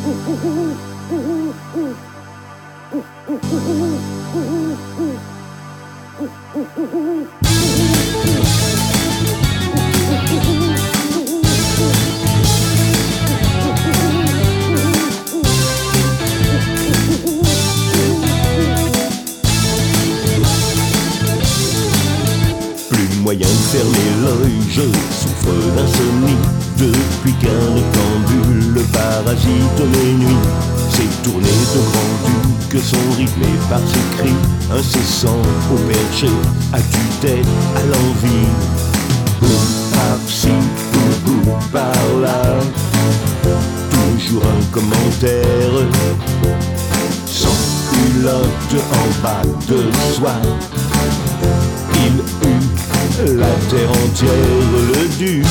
Moyen de fermer l'œil, je souffre d'insomnie depuis qu'un noctambule parasite mes nuits. C'est tourné de grand-duc, son rythme est par ses cris incessants au perché, à tue-tête, à l'envie. Par-ci, par-là, toujours un commentaire, sans culotte en bas de soie. Il eut la terre entière, le duc,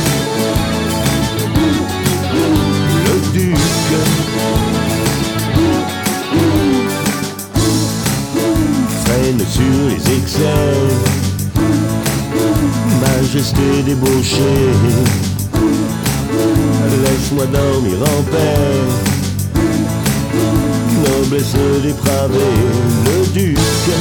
freine sur les excès, majesté débauchée, laisse-moi dormir en paix, noblesse dépravée, le duc.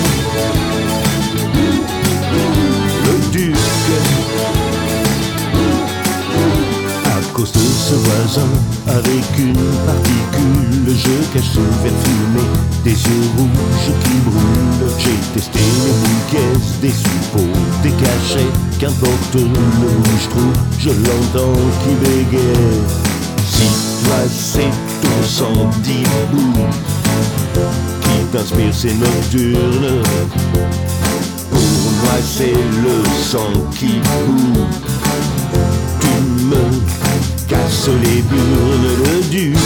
À cause de ce voisin, avec une particule, je cache sous verre fumé des yeux rouges qui brûlent. J'ai testé les bouquets, des suppôts, des cachets, qu'importe le rouge trou, je l'entends qui bégaye. Si toi c'est ton sang d'hibou qui t'inspire ces nocturnes, pour moi c'est le sang qui boue. Tu me casses les burnes, le duc,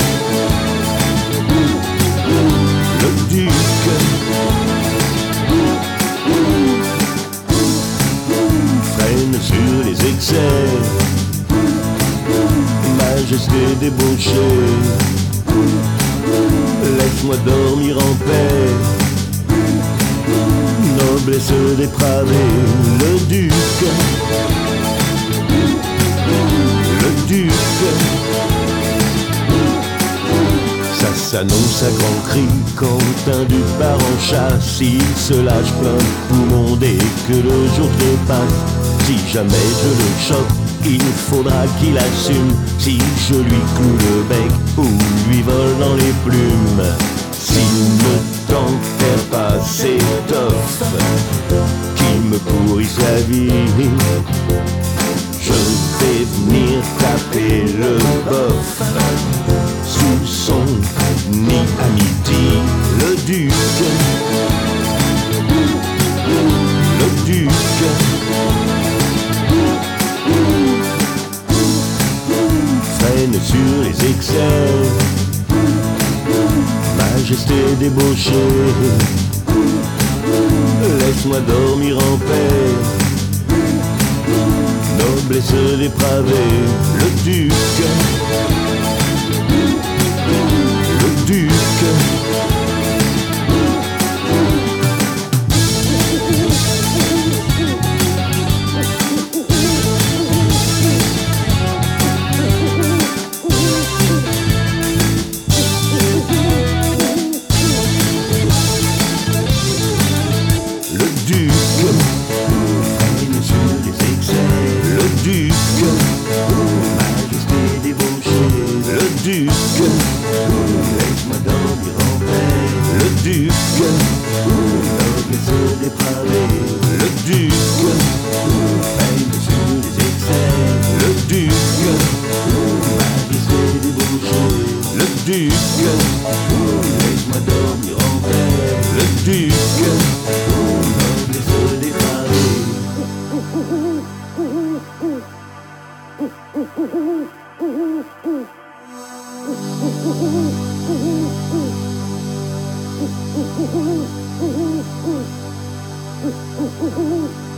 freine sur les excès, majesté débauchée, laisse-moi dormir en paix, noblesse dépravée, le duc. Ça s'annonce à grands cris quand un duc part en chasse. Il se lâche plein poumons dès que le jour trépasse. Si jamais je le choque, il faudra qu'il assume. Si je lui cloue le bec ou lui vole dans les plumes, s'il me tempère pas ses toffes qui me pourrissent la vie, je vais venir taper le bof sous son nid à midi, le duc, freine sur les excès, majesté débauchée, laisse-moi dormir en paix, noblesse dépravée, le duc, le duc. Laisse-moi dormir en paix, le duc, noblesse dépravée, le duc, règne sur les excès, le duc, majesté débauchée, le duc, laisse-moi dormir en paix, le duc, noblesse dépravée. Ooh.